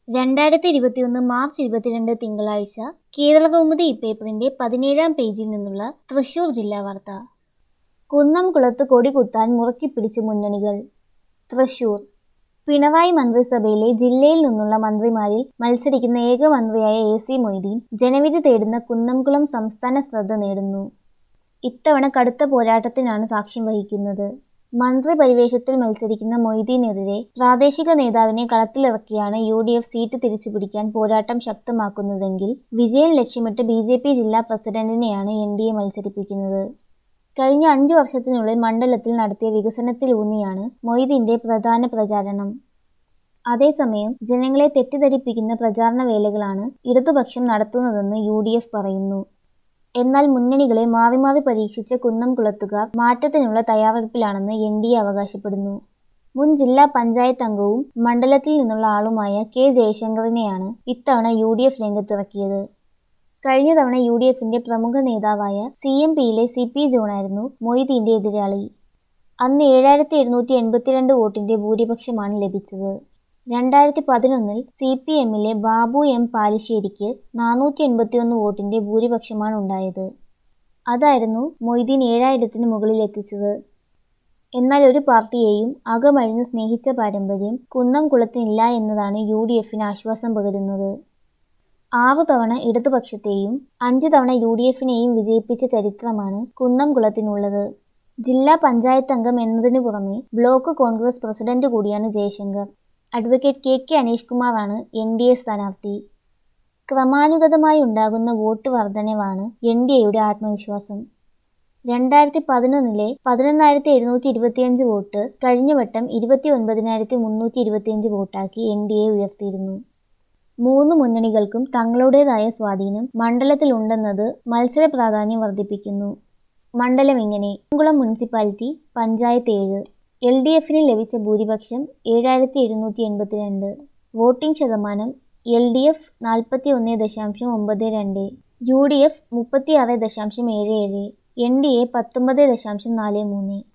2021 March 22 തിങ്കളാഴ്ച കേരളകൗമുദി ഇപ്പേപ്പറിന്റെ 17-ാം പേജിൽ നിന്നുള്ള തൃശൂർ ജില്ലാ വാർത്ത. കുന്നംകുളത്ത് കൊടികുത്താൻ മുറുക്കിപ്പിടിച്ച് മുന്നണികൾ. തൃശൂർ. പിണറായി മന്ത്രിസഭയിലെ ജില്ലയിൽ നിന്നുള്ള മന്ത്രിമാരിൽ മത്സരിക്കുന്ന ഏക മന്ത്രിയായ AC മൊയ്തീൻ ജനവിധി തേടുന്ന കുന്നംകുളം സംസ്ഥാന ശ്രദ്ധ നേടുന്നു. ഇത്തവണ കടുത്ത പോരാട്ടത്തിനാണ് സാക്ഷ്യം വഹിക്കുന്നത്. മന്ത്രി പരിവേഷത്തിൽ മത്സരിക്കുന്ന മൊയ്തീനെതിരെ പ്രാദേശിക നേതാവിനെ കളത്തിലിറക്കിയാണ് UDF സീറ്റ് തിരിച്ചുപിടിക്കാൻ പോരാട്ടം ശക്തമാക്കുന്നതെങ്കിൽ വിജയം ലക്ഷ്യമിട്ട് BJP ജില്ലാ പ്രസിഡന്റിനെയാണ് NDA മത്സരിപ്പിക്കുന്നത്. കഴിഞ്ഞ 5 വർഷത്തിനുള്ളിൽ മണ്ഡലത്തിൽ നടത്തിയ വികസനത്തിലൂന്നിയാണ് മൊയ്തീന്റെ പ്രധാന പ്രചാരണം. അതേസമയം ജനങ്ങളെ തെറ്റിദ്ധരിപ്പിക്കുന്ന പ്രചാരണ വേലകളാണ് ഇടതുപക്ഷം നടത്തുന്നതെന്ന് UDF പറയുന്നു. എന്നാൽ മുന്നണികളെ മാറി മാറി പരീക്ഷിച്ച കുന്നംകുളത്തുകാർ മാറ്റത്തിനുള്ള തയ്യാറെടുപ്പിലാണെന്ന് NDA അവകാശപ്പെടുന്നു. മുൻ ജില്ലാ പഞ്ചായത്ത് അംഗവും മണ്ഡലത്തിൽ നിന്നുള്ള ആളുമായ K ജയശങ്കറിനെയാണ് ഇത്തവണ UDF രംഗത്തിറക്കിയത്. കഴിഞ്ഞ തവണ UDFന്റെ പ്രമുഖ നേതാവായ CMPയിലെ CP ജോണായിരുന്നു മൊയ്തീന്റെ എതിരാളി. അന്ന് 7782 വോട്ടിന്റെ ഭൂരിപക്ഷമാണ് ലഭിച്ചത്. 2011-ൽ CPMലെ ബാബു M പാലിശ്ശേരിക്ക് 481 വോട്ടിന്റെ ഭൂരിപക്ഷമാണ് ഉണ്ടായത്. അതായിരുന്നു മൊയ്തീൻ 7000-ന് മുകളിലെത്തിച്ചത്. എന്നാൽ ഒരു പാർട്ടിയെയും അകമഴിഞ്ഞ് സ്നേഹിച്ച പാരമ്പര്യം കുന്നംകുളത്തിനില്ല എന്നതാണ് UDFന് ആശ്വാസം പകരുന്നത്. 6 തവണ ഇടതുപക്ഷത്തെയും 5 തവണ UDFനെയും വിജയിപ്പിച്ച ചരിത്രമാണ് കുന്നംകുളത്തിനുള്ളത്. ജില്ലാ പഞ്ചായത്ത് അംഗം എന്നതിനു പുറമെ ബ്ലോക്ക് കോൺഗ്രസ് പ്രസിഡന്റ് കൂടിയാണ് ജയശങ്കർ. അഡ്വക്കേറ്റ് KK അനീഷ് കുമാറാണ് NDA സ്ഥാനാർത്ഥി. ക്രമാനുഗതമായി ഉണ്ടാകുന്ന വോട്ട് വർധനവാണ് NDAയുടെ ആത്മവിശ്വാസം. 2011-ലെ 11725 വോട്ട് കഴിഞ്ഞ വട്ടം 29325 വോട്ടാക്കി NDA ഉയർത്തിയിരുന്നു. 3 മുന്നണികൾക്കും തങ്ങളുടേതായ സ്വാധീനം മണ്ഡലത്തിലുണ്ടെന്നത് മത്സര പ്രാധാന്യം വർദ്ധിപ്പിക്കുന്നു. മണ്ഡലം ഇങ്ങനെ: കുന്നംകുളം മുനിസിപ്പാലിറ്റി, പഞ്ചായത്ത് 7. LDFന് ലഭിച്ച ഭൂരിപക്ഷം 7782. വോട്ടിംഗ് ശതമാനം LDF 41.92, UDF 36.77, NDA 19.43.